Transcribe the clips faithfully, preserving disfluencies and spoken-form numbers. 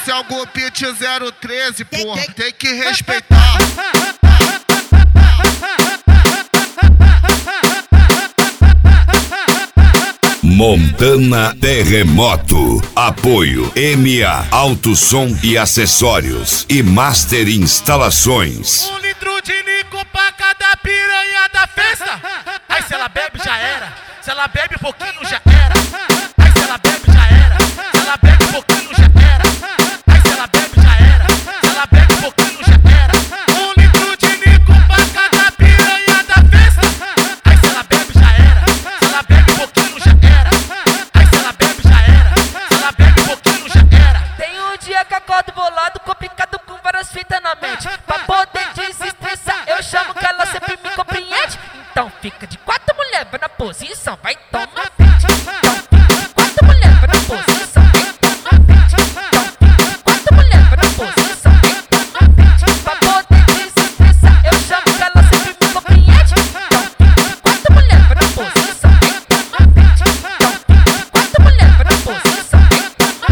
Esse é o Gopit zero treze, porra, tem que respeitar. Montana Terremoto. Apoio M A Alto Som e Acessórios e Master Instalações. Um litro de líquido pra cada piranha da festa. Aí se ela bebe já era. Se ela bebe um pouquinho já era. Aí se ela bebe já era. Se ela bebe um pouquinho já era. Aí se ela bebe já era. Se ela bebe um pouquinho já era. Um litro de líquido pra cada piranha da festa. Aí se ela bebe já era. Se ela bebe um pouquinho já era. Aí se ela bebe já era. Se ela bebe um pouquinho já era. Tem um dia que acordo bolado, complicado com várias fitas na mente. Pra poder desestressar, eu chamo que ela sempre me compreende. Então fica de quatro mulher, vai na posição, vai tomar frente. Então fica de quatro mulher, vai na posição, vai tomar frente. Então fica de quatro mulher, vai na posição, vai tomar frente. Pra poder desestressar, eu chamo que ela sempre me compreende. Então fica de quatro mulher, vai na posição, vai tomar frente. Então fica de quatro mulher, vai na posição, vai tomar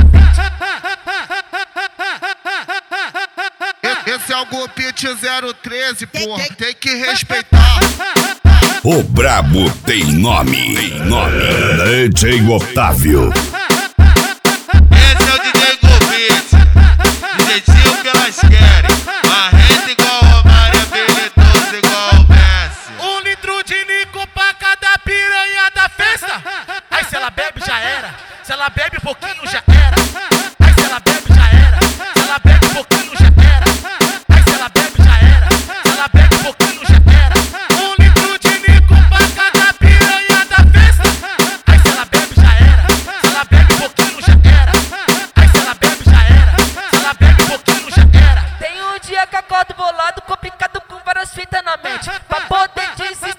frente. Esse é o Gopit zero treze, porra, tem que respeitar. O brabo tem nome, tem nome. D J Otávio. Esse é o D J Gopit, do jeitinho que elas querem. Marreta igual Romário, habilidoso igual o Messi. Um litro de líquido pra cada piranha da festa. Aí se ela bebe já era. Se ela bebe um pouquinho já era. Aí se ela bebe já era. Se ela bebe um pouquinho já era. Aí se ela bebe já era. Se ela bebe um pouquinho já era. Um litro de líquido pra cada piranha da festa. Aí se ela bebe já era. Se ela bebe um pouquinho já era. Aí se ela bebe já era. Se ela bebe um pouquinho já era. Tem um dia que acordo bolado, complicado com várias fitas na mente. Pra poder desistir,